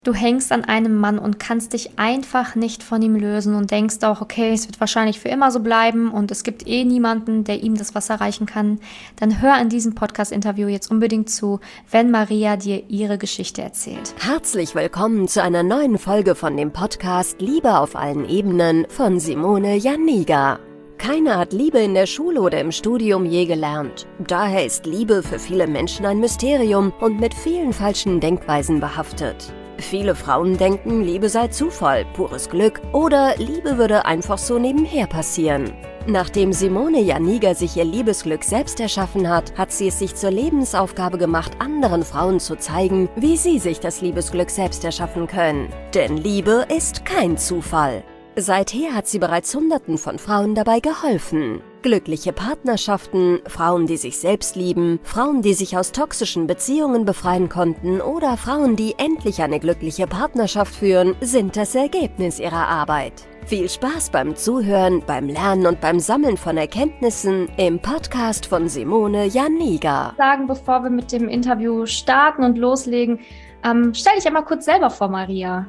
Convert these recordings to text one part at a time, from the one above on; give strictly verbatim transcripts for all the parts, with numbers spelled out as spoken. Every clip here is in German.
Du hängst an einem Mann und kannst dich einfach nicht von ihm lösen und denkst auch, okay, es wird wahrscheinlich für immer so bleiben und es gibt eh niemanden, der ihm das Wasser reichen kann. Dann hör in diesem Podcast-Interview jetzt unbedingt zu, wenn Maria dir ihre Geschichte erzählt. Herzlich willkommen zu einer neuen Folge von dem Podcast Liebe auf allen Ebenen von Simone Janiga. Keiner hat Liebe in der Schule oder im Studium je gelernt. Daher ist Liebe für viele Menschen ein Mysterium und mit vielen falschen Denkweisen behaftet. Viele Frauen denken, Liebe sei Zufall, pures Glück oder Liebe würde einfach so nebenher passieren. Nachdem Simone Janiga sich ihr Liebesglück selbst erschaffen hat, hat sie es sich zur Lebensaufgabe gemacht, anderen Frauen zu zeigen, wie sie sich das Liebesglück selbst erschaffen können. Denn Liebe ist kein Zufall. Seither hat sie bereits Hunderten von Frauen dabei geholfen. Glückliche Partnerschaften, Frauen, die sich selbst lieben, Frauen, die sich aus toxischen Beziehungen befreien konnten oder Frauen, die endlich eine glückliche Partnerschaft führen, sind das Ergebnis ihrer Arbeit. Viel Spaß beim Zuhören, beim Lernen und beim Sammeln von Erkenntnissen im Podcast von Simone Janiga. Sagen, bevor wir mit dem Interview starten und loslegen, ähm, stell dich einmal kurz selber vor, Maria.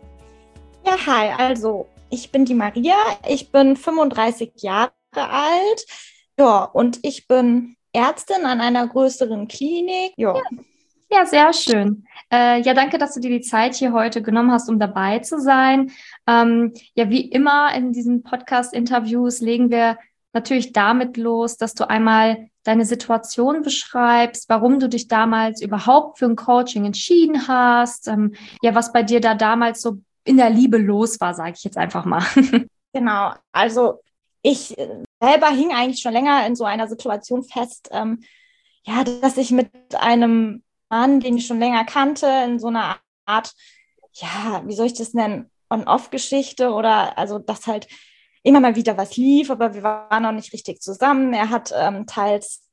Ja, hi, also ich bin die Maria, ich bin fünfunddreißig Jahre alt, ja, und ich bin Ärztin an einer größeren Klinik, ja. Ja, ja, sehr schön. Äh, ja, danke, dass du dir die Zeit hier heute genommen hast, um dabei zu sein. Ähm, ja, wie immer in diesen Podcast-Interviews legen wir natürlich damit los, dass du einmal deine Situation beschreibst, warum du dich damals überhaupt für ein Coaching entschieden hast, ähm, ja, was bei dir da damals so in der Liebe los war, sage ich jetzt einfach mal. Genau, also ich selber hing eigentlich schon länger in so einer Situation fest, ähm, ja, dass ich mit einem Mann, den ich schon länger kannte, in so einer Art, ja, wie soll ich das nennen, On-Off-Geschichte oder also, dass halt immer mal wieder was lief, aber wir waren noch nicht richtig zusammen. Er hat ähm, teils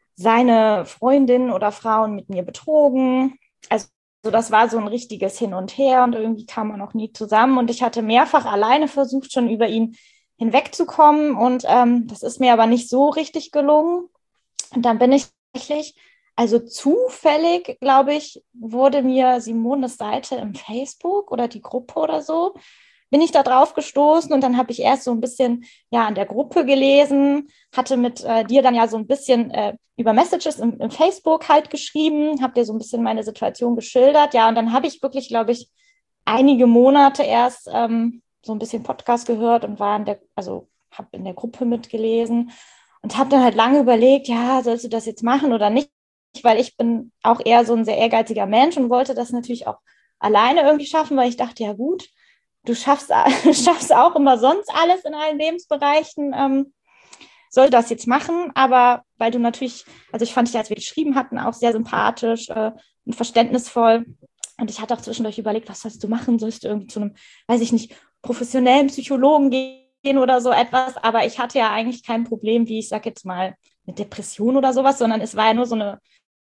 seine Freundin oder Frauen mit mir betrogen, also So, das war so ein richtiges Hin und Her und irgendwie kam man noch nie zusammen. Und ich hatte mehrfach alleine versucht, schon über ihn hinwegzukommen. Und ähm, das ist mir aber nicht so richtig gelungen. Und dann bin ich tatsächlich, also zufällig, glaube ich, wurde mir Simones Seite im Facebook oder die Gruppe oder so, bin ich da drauf gestoßen und dann habe ich erst so ein bisschen ja an der Gruppe gelesen, hatte mit äh, dir dann ja so ein bisschen äh, über Messages im, im Facebook halt geschrieben, habe dir so ein bisschen meine Situation geschildert, ja, und dann habe ich wirklich, glaube ich, einige Monate erst ähm, so ein bisschen Podcast gehört und war in der, also habe in der Gruppe mitgelesen und habe dann halt lange überlegt, ja, sollst du das jetzt machen oder nicht, weil ich bin auch eher so ein sehr ehrgeiziger Mensch und wollte das natürlich auch alleine irgendwie schaffen, weil ich dachte, ja gut, du schaffst, schaffst auch immer sonst alles in allen Lebensbereichen, ähm, soll das jetzt machen, aber weil du natürlich, also ich fand dich, als wir geschrieben hatten, auch sehr sympathisch äh, und verständnisvoll und ich hatte auch zwischendurch überlegt, was sollst du machen, sollst du irgendwie zu einem, weiß ich nicht, professionellen Psychologen gehen oder so etwas, aber ich hatte ja eigentlich kein Problem, wie ich sag jetzt mal, eine Depression oder sowas, sondern es war ja nur so eine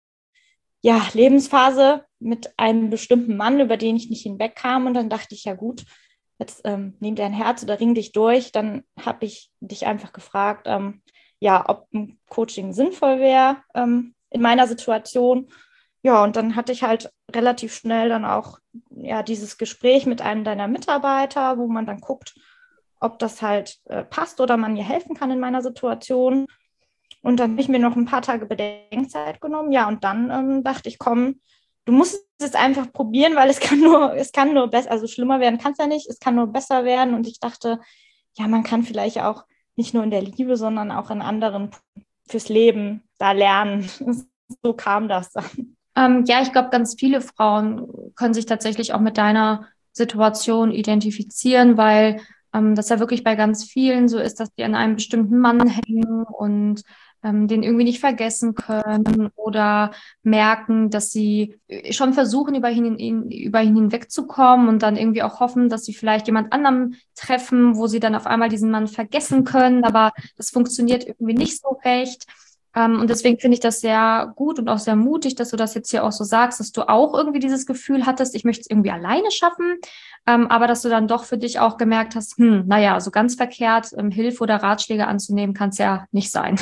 ja, Lebensphase mit einem bestimmten Mann, über den ich nicht hinwegkam und dann dachte ich, ja gut, jetzt ähm, nimm dein Herz oder ring dich durch, dann habe ich dich einfach gefragt, ähm, ja, ob ein Coaching sinnvoll wäre ähm, in meiner Situation. Ja, und dann hatte ich halt relativ schnell dann auch ja dieses Gespräch mit einem deiner Mitarbeiter, wo man dann guckt, ob das halt äh, passt oder man mir helfen kann in meiner Situation. Und dann habe ich mir noch ein paar Tage Bedenkzeit genommen. Ja, und dann ähm, dachte ich, komm, du musst es einfach probieren, weil es kann nur, es kann nur besser, also schlimmer werden kann es ja nicht, es kann nur besser werden. Und ich dachte, ja, man kann vielleicht auch nicht nur in der Liebe, sondern auch in anderen fürs Leben da lernen. So kam das dann. Ähm, ja, ich glaube, ganz viele Frauen können sich tatsächlich auch mit deiner Situation identifizieren, weil ähm, das ja wirklich bei ganz vielen so ist, dass die an einem bestimmten Mann hängen und ähm, den irgendwie nicht vergessen können oder merken, dass sie schon versuchen, über ihn, ihn, über ihn hinwegzukommen und dann irgendwie auch hoffen, dass sie vielleicht jemand anderem treffen, wo sie dann auf einmal diesen Mann vergessen können, aber das funktioniert irgendwie nicht so recht. Ähm, und deswegen finde ich das sehr gut und auch sehr mutig, dass du das jetzt hier auch so sagst, dass du auch irgendwie dieses Gefühl hattest, ich möchte es irgendwie alleine schaffen, ähm, aber dass du dann doch für dich auch gemerkt hast, hm, naja, so ganz verkehrt, ähm, Hilfe oder Ratschläge anzunehmen, kann es ja nicht sein.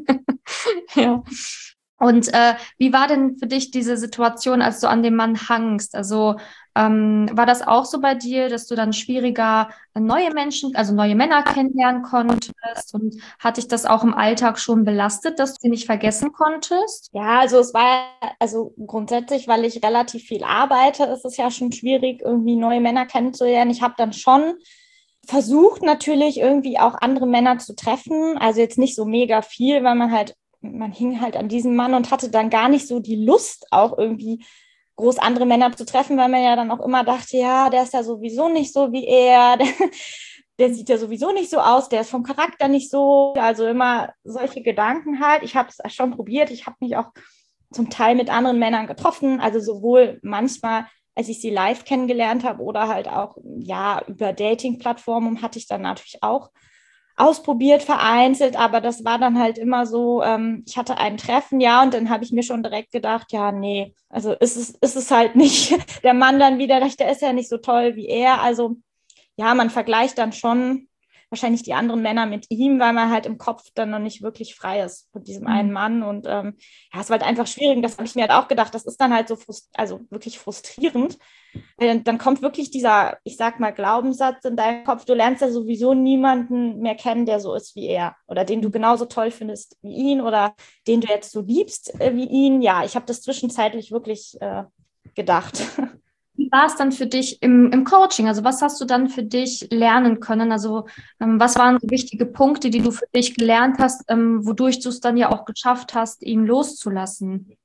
Ja. Und äh, wie war denn für dich diese Situation, als du an dem Mann hangst? Also Ähm, war das auch so bei dir, dass du dann schwieriger neue Menschen, also neue Männer kennenlernen konntest? Und hat dich das auch im Alltag schon belastet, dass du sie nicht vergessen konntest? Ja, also es war, also grundsätzlich, weil ich relativ viel arbeite, ist es ja schon schwierig, irgendwie neue Männer kennenzulernen. Ich habe dann schon versucht, natürlich irgendwie auch andere Männer zu treffen. Also jetzt nicht so mega viel, weil man halt, man hing halt an diesem Mann und hatte dann gar nicht so die Lust, auch irgendwie groß andere Männer zu treffen, weil man ja dann auch immer dachte, ja, der ist ja sowieso nicht so wie er, der, der sieht ja sowieso nicht so aus, der ist vom Charakter nicht so. Also immer solche Gedanken halt. Ich habe es schon probiert. Ich habe mich auch zum Teil mit anderen Männern getroffen, also sowohl manchmal, als ich sie live kennengelernt habe oder halt auch, ja, über Dating-Plattformen hatte ich dann natürlich auch ausprobiert, vereinzelt, aber das war dann halt immer so, ähm, ich hatte ein Treffen, ja, und dann habe ich mir schon direkt gedacht, ja, nee, also ist es, ist es halt nicht der Mann dann wieder, der ist ja nicht so toll wie er, also ja, man vergleicht dann schon wahrscheinlich die anderen Männer mit ihm, weil man halt im Kopf dann noch nicht wirklich frei ist von diesem einen Mann. Und ähm, ja, es war halt einfach schwierig. Das habe ich mir halt auch gedacht. Das ist dann halt so, frust- also wirklich frustrierend. Weil dann kommt wirklich dieser, ich sag mal, Glaubenssatz in deinem Kopf. Du lernst ja sowieso niemanden mehr kennen, der so ist wie er. Oder den du genauso toll findest wie ihn. Oder den du jetzt so liebst äh, wie ihn. Ja, ich habe das zwischenzeitlich wirklich äh, gedacht. Wie war es dann für dich im, im Coaching? Also was hast du dann für dich lernen können? Also ähm, was waren so wichtige Punkte, die du für dich gelernt hast, ähm, wodurch du es dann ja auch geschafft hast, ihn loszulassen?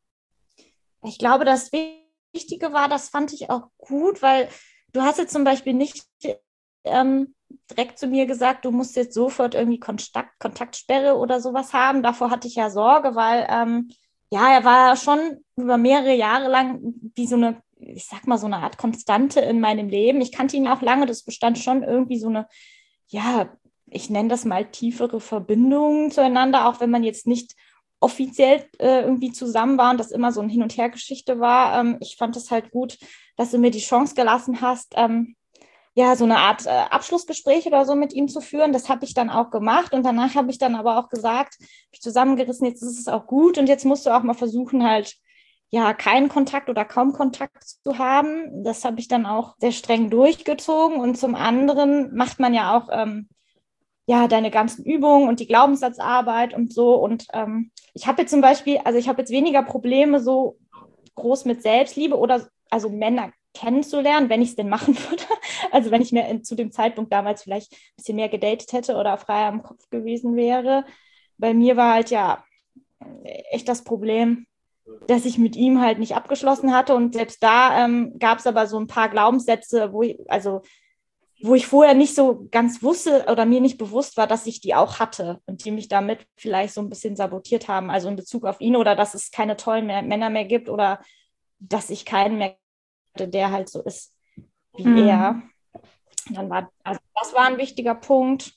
Ich glaube, das Wichtige war, das fand ich auch gut, weil du hast jetzt zum Beispiel nicht ähm, direkt zu mir gesagt, du musst jetzt sofort irgendwie Kontakt, Kontaktsperre oder sowas haben. Davor hatte ich ja Sorge, weil ähm, ja, er war schon über mehrere Jahre lang wie so eine, ich sag mal, so eine Art Konstante in meinem Leben. Ich kannte ihn auch lange, das bestand schon irgendwie so eine, ja, ich nenne das mal tiefere Verbindung zueinander, auch wenn man jetzt nicht offiziell äh, irgendwie zusammen war und das immer so ein Hin- und Her-Geschichte war. Ähm, ich fand es halt gut, dass du mir die Chance gelassen hast, ähm, ja, so eine Art äh, Abschlussgespräch oder so mit ihm zu führen. Das habe ich dann auch gemacht und danach habe ich dann aber auch gesagt, habe ich zusammengerissen, jetzt ist es auch gut und jetzt musst du auch mal versuchen, halt ja, keinen Kontakt oder kaum Kontakt zu haben. Das habe ich dann auch sehr streng durchgezogen und zum anderen macht man ja auch ähm, ja, deine ganzen Übungen und die Glaubenssatzarbeit und so. Und ähm, ich habe jetzt zum Beispiel, also ich habe jetzt weniger Probleme so groß mit Selbstliebe oder also Männer kennenzulernen, wenn ich es denn machen würde. Also wenn ich mir in, zu dem Zeitpunkt damals vielleicht ein bisschen mehr gedatet hätte oder freier im Kopf gewesen wäre. Bei mir war halt ja echt das Problem, dass ich mit ihm halt nicht abgeschlossen hatte. Und selbst da ähm, gab es aber so ein paar Glaubenssätze, wo ich, also wo ich vorher nicht so ganz wusste oder mir nicht bewusst war, dass ich die auch hatte und die mich damit vielleicht so ein bisschen sabotiert haben, also in Bezug auf ihn oder dass es keine tollen mehr, Männer mehr gibt oder dass ich keinen mehr hatte, der halt so ist wie mhm. er. Dann war, also das war ein wichtiger Punkt.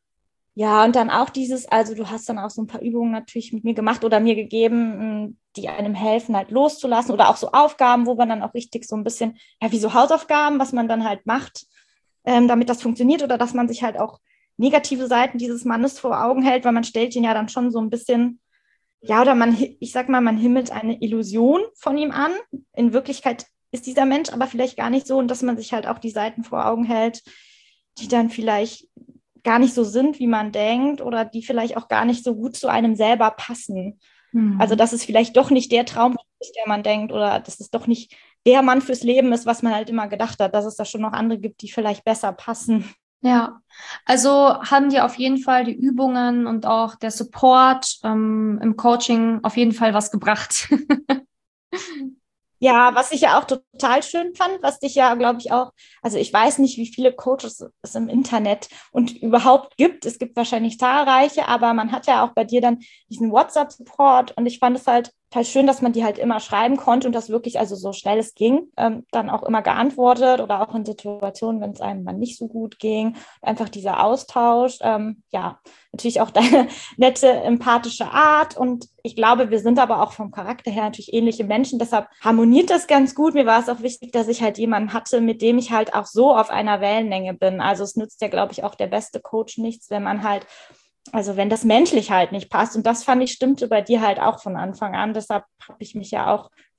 Ja, und dann auch dieses, also du hast dann auch so ein paar Übungen natürlich mit mir gemacht oder mir gegeben, die einem helfen, halt loszulassen oder auch so Aufgaben, wo man dann auch richtig so ein bisschen, ja, wie so Hausaufgaben, was man dann halt macht, ähm, damit das funktioniert oder dass man sich halt auch negative Seiten dieses Mannes vor Augen hält, weil man stellt ihn ja dann schon so ein bisschen, ja, oder man, ich sag mal, man himmelt eine Illusion von ihm an. In Wirklichkeit ist dieser Mensch aber vielleicht gar nicht so und dass man sich halt auch die Seiten vor Augen hält, die dann vielleicht gar nicht so sind, wie man denkt oder die vielleicht auch gar nicht so gut zu einem selber passen. Mhm. Also dass es vielleicht doch nicht der Traum ist, der man denkt oder dass es doch nicht der Mann fürs Leben ist, was man halt immer gedacht hat, dass es da schon noch andere gibt, die vielleicht besser passen. Ja, also haben dir auf jeden Fall die Übungen und auch der Support ähm, im Coaching auf jeden Fall was gebracht. Ja, was ich ja auch total schön fand, was dich ja, glaube ich, auch, also ich weiß nicht, wie viele Coaches es im Internet und überhaupt gibt. Es gibt wahrscheinlich zahlreiche, aber man hat ja auch bei dir dann diesen WhatsApp-Support und ich fand es halt total schön, dass man die halt immer schreiben konnte und das wirklich, also so schnell es ging, ähm, dann auch immer geantwortet oder auch in Situationen, wenn es einem mal nicht so gut ging. Einfach dieser Austausch, ähm, ja, natürlich auch deine nette, empathische Art und ich glaube, wir sind aber auch vom Charakter her natürlich ähnliche Menschen, deshalb harmoniert das ganz gut. Mir war es auch wichtig, dass ich halt jemanden hatte, mit dem ich halt auch so auf einer Wellenlänge bin. Also es nützt ja, glaube ich, auch der beste Coach nichts, wenn man halt, also wenn das menschlich halt nicht passt. Und das fand ich, stimmte bei dir halt auch von Anfang an. Deshalb habe ich mich ja auch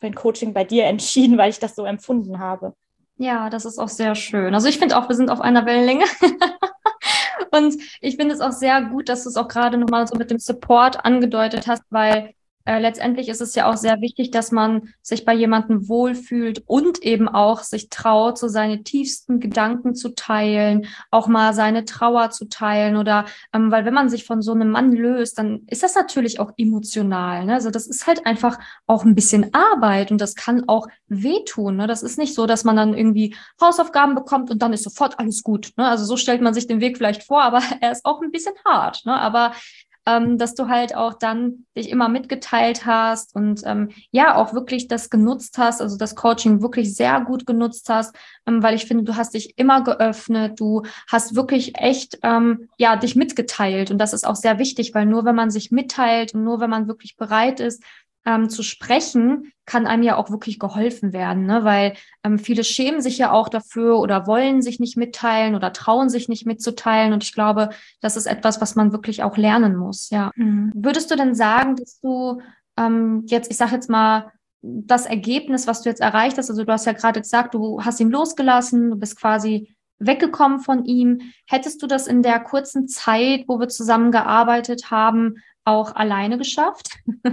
für ein Coaching bei dir entschieden, weil ich das so empfunden habe. Ja, das ist auch sehr schön. Also ich finde auch, wir sind auf einer Wellenlänge. Und ich finde es auch sehr gut, dass du es auch gerade nochmal so mit dem Support angedeutet hast, weil äh, letztendlich ist es ja auch sehr wichtig, dass man sich bei jemandem wohlfühlt und eben auch sich traut, so seine tiefsten Gedanken zu teilen, auch mal seine Trauer zu teilen oder, ähm, weil wenn man sich von so einem Mann löst, dann ist das natürlich auch emotional, ne? Also das ist halt einfach auch ein bisschen Arbeit und das kann auch wehtun, ne? Das ist nicht so, dass man dann irgendwie Hausaufgaben bekommt und dann ist sofort alles gut, ne? Also so stellt man sich den Weg vielleicht vor, aber er ist auch ein bisschen hart, ne? Aber ähm, dass du halt auch dann dich immer mitgeteilt hast und ähm, ja auch wirklich das genutzt hast, also das Coaching wirklich sehr gut genutzt hast, ähm, weil ich finde, du hast dich immer geöffnet, du hast wirklich echt ähm, ja dich mitgeteilt und das ist auch sehr wichtig, weil nur wenn man sich mitteilt und nur wenn man wirklich bereit ist, ähm, zu sprechen, kann einem ja auch wirklich geholfen werden, ne? Weil ähm, viele schämen sich ja auch dafür oder wollen sich nicht mitteilen oder trauen sich nicht mitzuteilen. Und ich glaube, das ist etwas, was man wirklich auch lernen muss. Ja. Mhm. Würdest du denn sagen, dass du ähm, jetzt, ich sage jetzt mal, das Ergebnis, was du jetzt erreicht hast, also du hast ja gerade gesagt, du hast ihn losgelassen, du bist quasi weggekommen von ihm. Hättest du das in der kurzen Zeit, wo wir zusammengearbeitet haben, auch alleine geschafft?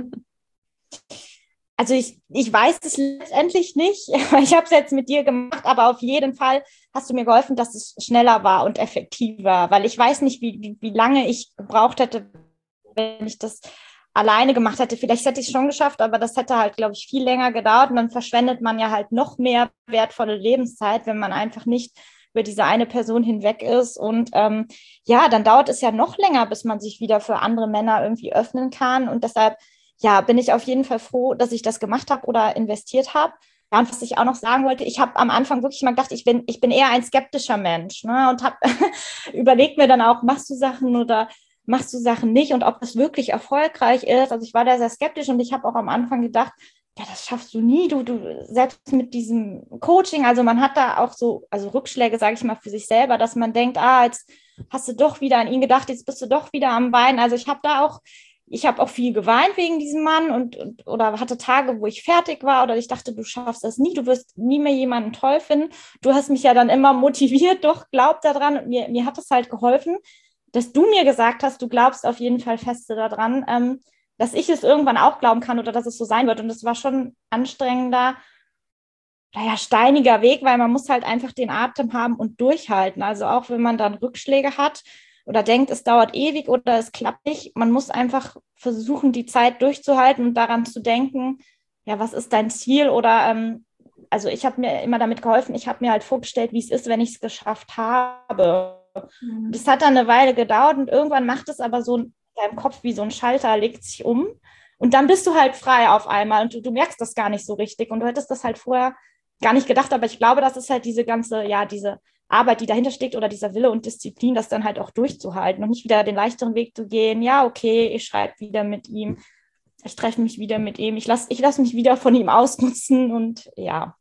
Also ich, ich weiß es letztendlich nicht. Ich habe es jetzt mit dir gemacht, aber auf jeden Fall hast du mir geholfen, dass es schneller war und effektiver, weil ich weiß nicht, wie, wie, wie lange ich gebraucht hätte, wenn ich das alleine gemacht hätte. Vielleicht hätte ich es schon geschafft, aber das hätte halt, glaube ich, viel länger gedauert und dann verschwendet man ja halt noch mehr wertvolle Lebenszeit, wenn man einfach nicht über diese eine Person hinweg ist und ähm, ja, dann dauert es ja noch länger, bis man sich wieder für andere Männer irgendwie öffnen kann und deshalb ja, bin ich auf jeden Fall froh, dass ich das gemacht habe oder investiert habe. Ja, und was ich auch noch sagen wollte, ich habe am Anfang wirklich mal gedacht, ich bin, ich bin eher ein skeptischer Mensch, ne? Und habe überlegt mir dann auch, machst du Sachen oder machst du Sachen nicht und ob das wirklich erfolgreich ist. Also ich war da sehr skeptisch und ich habe auch am Anfang gedacht, ja, das schaffst du nie, du, du selbst mit diesem Coaching, also man hat da auch so, also Rückschläge, sage ich mal, für sich selber, dass man denkt, ah, jetzt hast du doch wieder an ihn gedacht, jetzt bist du doch wieder am Weinen. Also ich habe da auch Ich habe auch viel geweint wegen diesem Mann und, und oder hatte Tage, wo ich fertig war oder ich dachte, du schaffst das nie, du wirst nie mehr jemanden toll finden. Du hast mich ja dann immer motiviert, doch, glaub daran. Und mir, mir hat es halt geholfen, dass du mir gesagt hast, du glaubst auf jeden Fall feste daran, ähm, dass ich es irgendwann auch glauben kann oder dass es so sein wird. Und das war schon ein anstrengender, naja, steiniger Weg, weil man muss halt einfach den Atem haben und durchhalten. Also auch wenn man dann Rückschläge hat, oder denkt, es dauert ewig oder es klappt nicht. Man muss einfach versuchen, die Zeit durchzuhalten und daran zu denken, ja, was ist dein Ziel? Oder, ähm, also ich habe mir immer damit geholfen, ich habe mir halt vorgestellt, wie es ist, wenn ich es geschafft habe. Mhm. Das hat dann eine Weile gedauert und irgendwann macht es aber so in deinem Kopf wie so ein Schalter, legt sich um und dann bist du halt frei auf einmal und du, du merkst das gar nicht so richtig und du hättest das halt vorher gar nicht gedacht, aber ich glaube, das ist halt diese ganze, ja, diese Arbeit, die dahinter steckt oder dieser Wille und Disziplin, das dann halt auch durchzuhalten und nicht wieder den leichteren Weg zu gehen. Ja, okay, ich schreibe wieder mit ihm, ich treffe mich wieder mit ihm, ich lasse ich lass mich wieder von ihm ausnutzen und ja,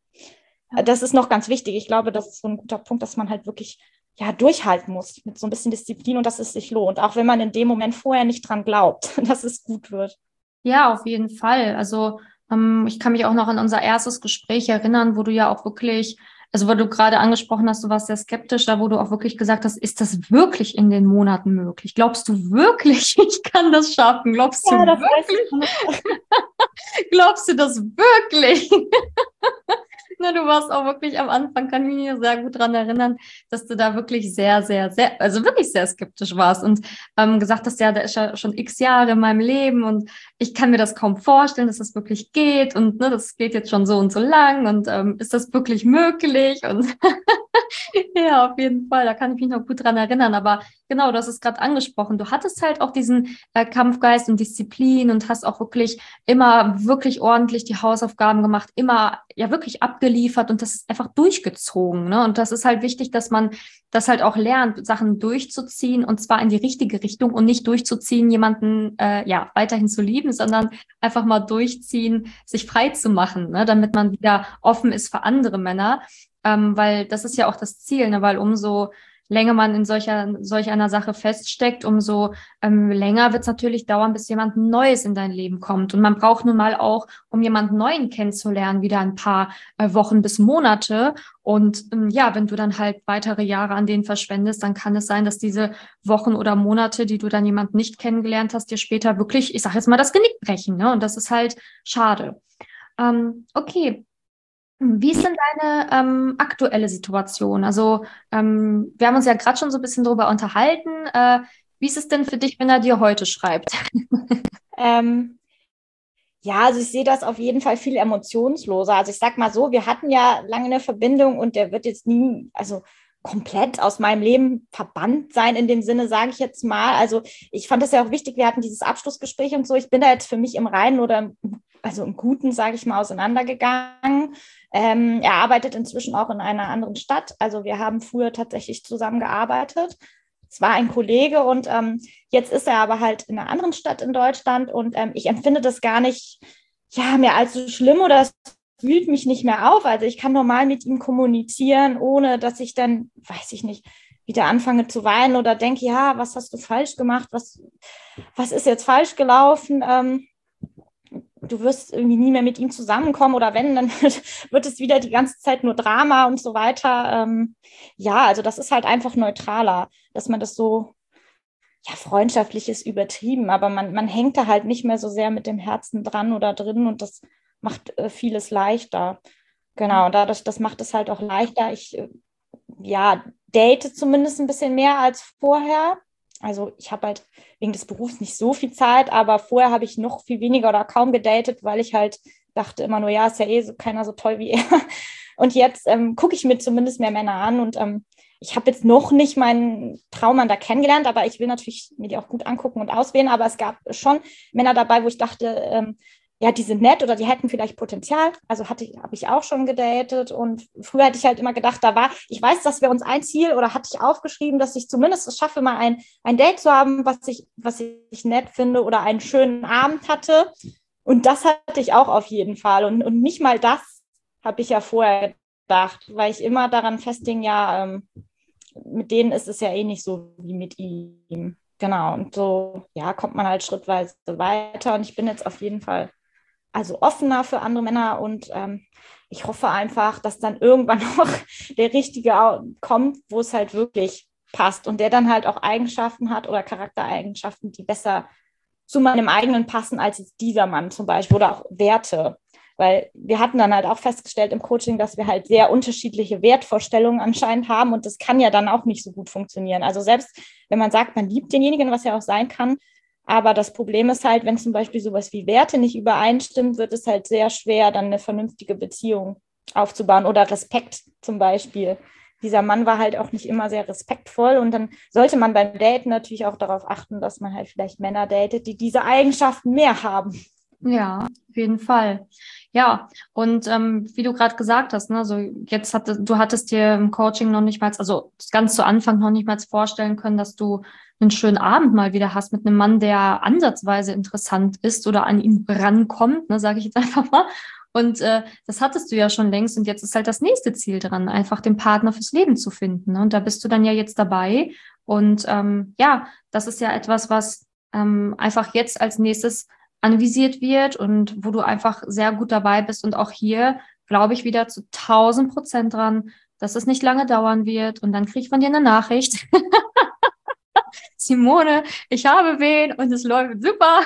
das ist noch ganz wichtig. Ich glaube, das ist so ein guter Punkt, dass man halt wirklich ja, durchhalten muss mit so ein bisschen Disziplin und dass es sich lohnt, auch wenn man in dem Moment vorher nicht dran glaubt, dass es gut wird. Ja, auf jeden Fall. Also ähm, ich kann mich auch noch an unser erstes Gespräch erinnern, wo du ja auch wirklich Also, weil du gerade angesprochen hast, du warst sehr skeptisch, da wo du auch wirklich gesagt hast, ist das wirklich in den Monaten möglich? Glaubst du wirklich, ich kann das schaffen? Glaubst du ja, wirklich? Glaubst du das wirklich? Na, du warst auch wirklich am Anfang, kann ich mich sehr gut dran erinnern, dass du da wirklich sehr, sehr, sehr, also wirklich sehr skeptisch warst und ähm, gesagt hast, ja, da ist ja schon x Jahre in meinem Leben und ich kann mir das kaum vorstellen, dass das wirklich geht und ne, das geht jetzt schon so und so lang und ähm, ist das wirklich möglich? Und ja, auf jeden Fall, da kann ich mich noch gut dran erinnern, aber genau, du hast es gerade angesprochen, du hattest halt auch diesen äh, Kampfgeist und Disziplin und hast auch wirklich immer wirklich ordentlich die Hausaufgaben gemacht, immer ja wirklich abgeliefert und das ist einfach durchgezogen, ne? Und das ist halt wichtig, dass man das halt auch lernt, Sachen durchzuziehen und zwar in die richtige Richtung und nicht durchzuziehen, jemanden äh, ja weiterhin zu lieben, sondern einfach mal durchziehen, sich frei zu machen, ne? Damit man wieder offen ist für andere Männer, ähm, weil das ist ja auch das Ziel, ne? Weil umso länger man in solcher, solch einer Sache feststeckt, umso ähm, länger wird es natürlich dauern, bis jemand Neues in dein Leben kommt. Und man braucht nun mal auch, um jemanden Neuen kennenzulernen, wieder ein paar äh, Wochen bis Monate. Und ähm, ja, wenn du dann halt weitere Jahre an denen verschwendest, dann kann es sein, dass diese Wochen oder Monate, die du dann jemanden nicht kennengelernt hast, dir später wirklich, ich sage jetzt mal, das Genick brechen. Ne? Und das ist halt schade. Ähm, okay. Wie ist denn deine ähm, aktuelle Situation? Also ähm, wir haben uns ja gerade schon so ein bisschen drüber unterhalten. Äh, wie ist es denn für dich, wenn er dir heute schreibt? Ähm, ja, also ich sehe das auf jeden Fall viel emotionsloser. Also ich sag mal so, wir hatten ja lange eine Verbindung und der wird jetzt nie, also komplett aus meinem Leben verbannt sein in dem Sinne, sage ich jetzt mal. Also ich fand das ja auch wichtig, wir hatten dieses Abschlussgespräch und so. Ich bin da jetzt für mich im Reinen oder im, also im Guten, sage ich mal, auseinandergegangen. Ähm, er arbeitet inzwischen auch in einer anderen Stadt. Also wir haben früher tatsächlich zusammengearbeitet. Es war ein Kollege und ähm, jetzt ist er aber halt in einer anderen Stadt in Deutschland und ähm, ich empfinde das gar nicht ja, mehr allzu schlimm oder es wühlt mich nicht mehr auf. Also ich kann normal mit ihm kommunizieren, ohne dass ich dann, weiß ich nicht, wieder anfange zu weinen oder denke, ja, was hast du falsch gemacht? Was, was ist jetzt falsch gelaufen? Ähm, du wirst irgendwie nie mehr mit ihm zusammenkommen oder wenn, dann wird, wird es wieder die ganze Zeit nur Drama und so weiter. Ähm, ja, also das ist halt einfach neutraler, dass man das so, ja, freundschaftlich ist übertrieben, aber man, man hängt da halt nicht mehr so sehr mit dem Herzen dran oder drin und das macht äh, vieles leichter. Genau, und dadurch, das macht es halt auch leichter. Ich, äh, ja, date zumindest ein bisschen mehr als vorher. Also ich habe halt wegen des Berufs nicht so viel Zeit, aber vorher habe ich noch viel weniger oder kaum gedatet, weil ich halt dachte immer nur, ja, ist ja eh so, keiner so toll wie er. Und jetzt ähm, gucke ich mir zumindest mehr Männer an und ähm, ich habe jetzt noch nicht meinen Traummann da kennengelernt, aber ich will natürlich mir die auch gut angucken und auswählen. Aber es gab schon Männer dabei, wo ich dachte, ähm, ja, die sind nett oder die hätten vielleicht Potenzial. Also hatte ich, habe ich auch schon gedatet und früher hätte ich halt immer gedacht, da war, ich weiß, dass wir uns ein Ziel oder hatte ich aufgeschrieben, dass ich zumindest es schaffe, mal ein, ein Date zu haben, was ich, was ich nett finde oder einen schönen Abend hatte. Und das hatte ich auch auf jeden Fall. Und, und nicht mal das habe ich ja vorher gedacht, weil ich immer daran festhing, ja, ähm, mit denen ist es ja eh nicht so wie mit ihm. Genau, und so, ja, kommt man halt schrittweise weiter und ich bin jetzt auf jeden Fall also offener für andere Männer und ähm, ich hoffe einfach, dass dann irgendwann noch der Richtige kommt, wo es halt wirklich passt und der dann halt auch Eigenschaften hat oder Charaktereigenschaften, die besser zu meinem eigenen passen als jetzt dieser Mann zum Beispiel oder auch Werte. Weil wir hatten dann halt auch festgestellt im Coaching, dass wir halt sehr unterschiedliche Wertvorstellungen anscheinend haben und das kann ja dann auch nicht so gut funktionieren. Also selbst wenn man sagt, man liebt denjenigen, was ja auch sein kann, aber das Problem ist halt, wenn zum Beispiel sowas wie Werte nicht übereinstimmt, wird es halt sehr schwer, dann eine vernünftige Beziehung aufzubauen oder Respekt zum Beispiel. Dieser Mann war halt auch nicht immer sehr respektvoll und dann sollte man beim Daten natürlich auch darauf achten, dass man halt vielleicht Männer datet, die diese Eigenschaften mehr haben. Ja, auf jeden Fall. Ja, und ähm, wie du gerade gesagt hast, ne, so jetzt hatte, du hattest dir im Coaching noch nicht mal, also ganz zu Anfang noch nicht mal vorstellen können, dass du einen schönen Abend mal wieder hast mit einem Mann, der ansatzweise interessant ist oder an ihn rankommt, ne, sage ich jetzt einfach mal. Und äh, das hattest du ja schon längst und jetzt ist halt das nächste Ziel dran, einfach den Partner fürs Leben zu finden. Ne? Und da bist du dann ja jetzt dabei. Und ähm, ja, das ist ja etwas, was ähm, einfach jetzt als nächstes anvisiert wird und wo du einfach sehr gut dabei bist. Und auch hier glaube ich wieder zu tausend Prozent dran, dass es nicht lange dauern wird. Und dann kriege ich von dir eine Nachricht. Simone, ich habe wen und es läuft super.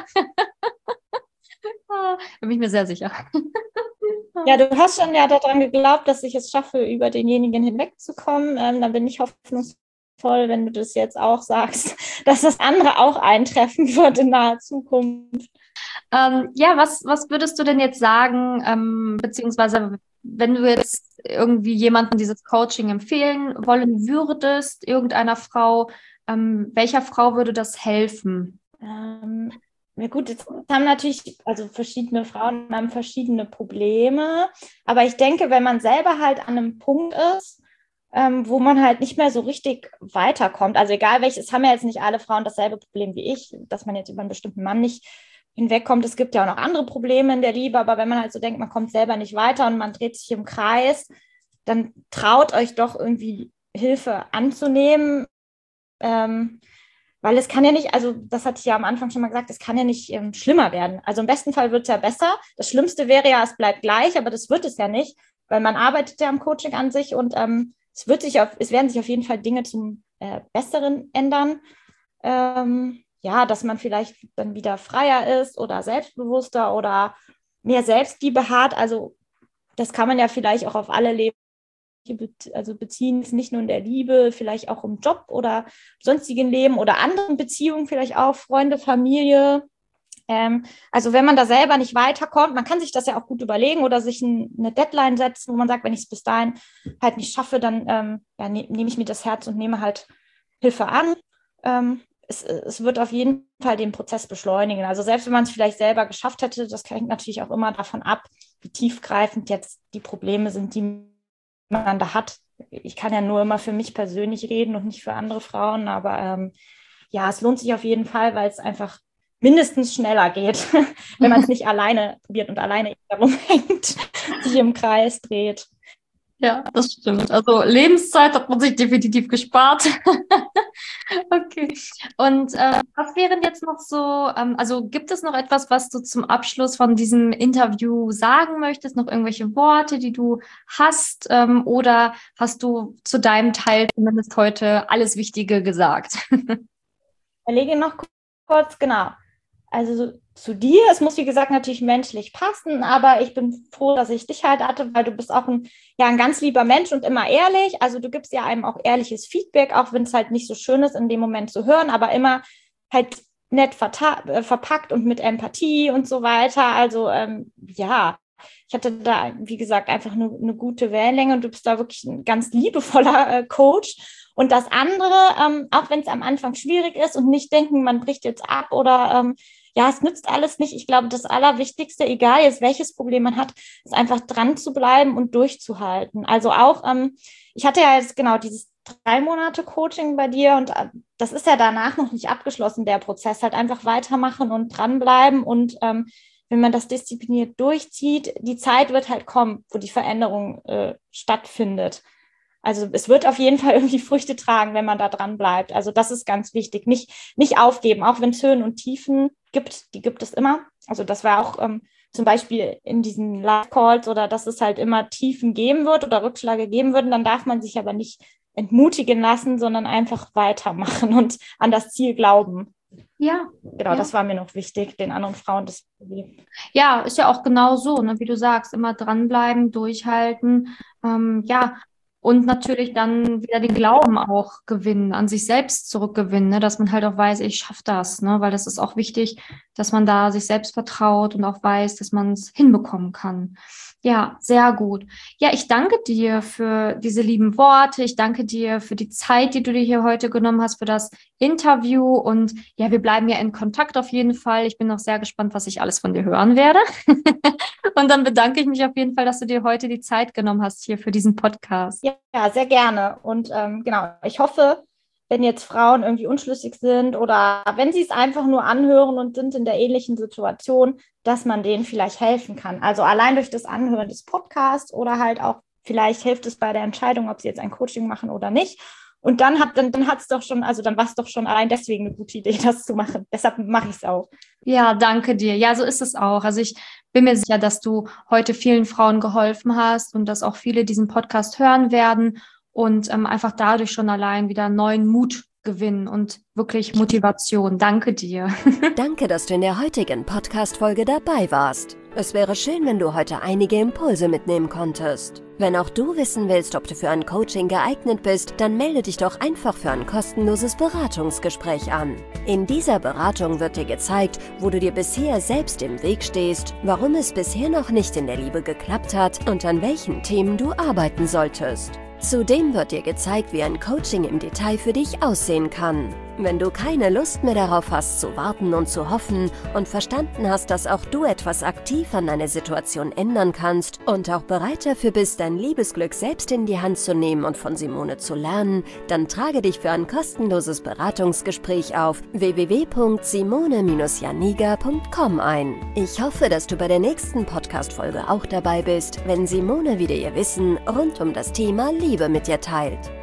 Da bin ich mir sehr sicher. Ja, du hast schon ja daran geglaubt, dass ich es schaffe, über denjenigen hinwegzukommen. Ähm, dann bin ich hoffnungsvoll, wenn du das jetzt auch sagst, dass das andere auch eintreffen wird in naher Zukunft. Ähm, ja, was, was würdest du denn jetzt sagen, ähm, beziehungsweise wenn du jetzt irgendwie jemandem dieses Coaching empfehlen wollen würdest, irgendeiner Frau, ähm, welcher Frau würde das helfen? Ähm, ja gut, jetzt haben natürlich, also verschiedene Frauen haben verschiedene Probleme, aber ich denke, wenn man selber halt an einem Punkt ist, ähm, wo man halt nicht mehr so richtig weiterkommt, also egal welches, haben ja jetzt nicht alle Frauen dasselbe Problem wie ich, dass man jetzt über einen bestimmten Mann nicht hinwegkommt. Es gibt ja auch noch andere Probleme in der Liebe, aber wenn man halt so denkt, man kommt selber nicht weiter und man dreht sich im Kreis, dann traut euch doch irgendwie Hilfe anzunehmen, ähm, weil es kann ja nicht, also das hatte ich ja am Anfang schon mal gesagt, es kann ja nicht ähm, schlimmer werden. Also im besten Fall wird es ja besser. Das Schlimmste wäre ja, es bleibt gleich, aber das wird es ja nicht, weil man arbeitet ja am Coaching an sich und ähm, es wird sich auf, es werden sich auf jeden Fall Dinge zum äh, Besseren ändern. Ähm, ja, dass man vielleicht dann wieder freier ist oder selbstbewusster oder mehr Selbstliebe hat. Also das kann man ja vielleicht auch auf alle Leben also beziehen, nicht nur in der Liebe, vielleicht auch im Job oder sonstigen Leben oder anderen Beziehungen, vielleicht auch Freunde, Familie. Ähm, also wenn man da selber nicht weiterkommt, man kann sich das ja auch gut überlegen oder sich ein, eine Deadline setzen, wo man sagt, wenn ich es bis dahin halt nicht schaffe, dann ähm, ja, ne, nehme ich mir das Herz und nehme halt Hilfe an. Ähm, es, es wird auf jeden Fall den Prozess beschleunigen. Also selbst wenn man es vielleicht selber geschafft hätte, das hängt natürlich auch immer davon ab, wie tiefgreifend jetzt die Probleme sind, die man da hat. Ich kann ja nur immer für mich persönlich reden und nicht für andere Frauen, aber ähm, ja, es lohnt sich auf jeden Fall, weil es einfach mindestens schneller geht, wenn man es nicht alleine probiert und alleine herumhängt, sich im Kreis dreht. Ja, das stimmt. Also Lebenszeit hat man sich definitiv gespart. Okay. Und äh, was wären jetzt noch so, ähm, also gibt es noch etwas, was du zum Abschluss von diesem Interview sagen möchtest? Noch irgendwelche Worte, die du hast? Ähm, oder hast du zu deinem Teil zumindest heute alles Wichtige gesagt? Ich überlege noch kurz, genau. Also zu dir, es muss wie gesagt natürlich menschlich passen, aber ich bin froh, dass ich dich halt hatte, weil du bist auch ein, ja, ein ganz lieber Mensch und immer ehrlich. Also du gibst ja einem auch ehrliches Feedback, auch wenn es halt nicht so schön ist, in dem Moment zu hören, aber immer halt nett verta- äh, verpackt und mit Empathie und so weiter. Also ähm, ja, ich hatte da, wie gesagt, einfach eine, eine gute Wellenlänge und du bist da wirklich ein ganz liebevoller äh, Coach. Und das andere, ähm, auch wenn es am Anfang schwierig ist und nicht denken, man bricht jetzt ab oder ähm, ja, es nützt alles nicht. Ich glaube, das Allerwichtigste, egal jetzt welches Problem man hat, ist einfach dran zu bleiben und durchzuhalten. Also auch, ähm, ich hatte ja jetzt genau dieses drei Monate Coaching bei dir und äh, das ist ja danach noch nicht abgeschlossen, der Prozess. Halt einfach weitermachen und dranbleiben und ähm, wenn man das diszipliniert durchzieht, die Zeit wird halt kommen, wo die Veränderung äh, stattfindet. Also es wird auf jeden Fall irgendwie Früchte tragen, wenn man da dran bleibt. Also das ist ganz wichtig. Nicht, nicht aufgeben, auch wenn es Höhen und Tiefen gibt, die gibt es immer. Also das war auch ähm, zum Beispiel in diesen Live-Calls oder dass es halt immer Tiefen geben wird oder Rückschläge geben würden, dann darf man sich aber nicht entmutigen lassen, sondern einfach weitermachen und an das Ziel glauben. Ja. Genau, ja. Das war mir noch wichtig, den anderen Frauen das zu geben. Ja, ist ja auch genau so, ne? Wie du sagst, immer dranbleiben, durchhalten. Ähm, ja, und natürlich dann wieder den Glauben auch gewinnen, an sich selbst zurückgewinnen, ne? Dass man halt auch weiß, ich schaffe das, ne? Weil das ist auch wichtig, dass man da sich selbst vertraut und auch weiß, dass man es hinbekommen kann. Ja, sehr gut. Ja, ich danke dir für diese lieben Worte. Ich danke dir für die Zeit, die du dir hier heute genommen hast für das Interview. Und ja, wir bleiben ja in Kontakt auf jeden Fall. Ich bin noch sehr gespannt, was ich alles von dir hören werde. Und dann bedanke ich mich auf jeden Fall, dass du dir heute die Zeit genommen hast hier für diesen Podcast. Ja, sehr gerne. Und ähm, genau, ich hoffe, wenn jetzt Frauen irgendwie unschlüssig sind oder wenn sie es einfach nur anhören und sind in der ähnlichen Situation, dass man denen vielleicht helfen kann. Also allein durch das Anhören des Podcasts oder halt auch vielleicht hilft es bei der Entscheidung, ob sie jetzt ein Coaching machen oder nicht. Und dann hat dann, dann hat's doch schon, also dann war es doch schon allein deswegen eine gute Idee, das zu machen. Deshalb mache ich es auch. Ja, danke dir. Ja, so ist es auch. Also ich bin mir sicher, dass du heute vielen Frauen geholfen hast und dass auch viele diesen Podcast hören werden und ähm, einfach dadurch schon allein wieder neuen Mut gewinnen und wirklich Motivation. Danke dir. Danke, dass du in der heutigen Podcast-Folge dabei warst. Es wäre schön, wenn du heute einige Impulse mitnehmen konntest. Wenn auch du wissen willst, ob du für ein Coaching geeignet bist, dann melde dich doch einfach für ein kostenloses Beratungsgespräch an. In dieser Beratung wird dir gezeigt, wo du dir bisher selbst im Weg stehst, warum es bisher noch nicht in der Liebe geklappt hat und an welchen Themen du arbeiten solltest. Zudem wird dir gezeigt, wie ein Coaching im Detail für dich aussehen kann. Wenn du keine Lust mehr darauf hast, zu warten und zu hoffen und verstanden hast, dass auch du etwas aktiv an deiner Situation ändern kannst und auch bereit dafür bist, dein Liebesglück selbst in die Hand zu nehmen und von Simone zu lernen, dann trage dich für ein kostenloses Beratungsgespräch auf w w w punkt simone Bindestrich janiga punkt com ein. Ich hoffe, dass du bei der nächsten Podcast-Folge auch dabei bist, wenn Simone wieder ihr Wissen rund um das Thema Liebe mit dir teilt.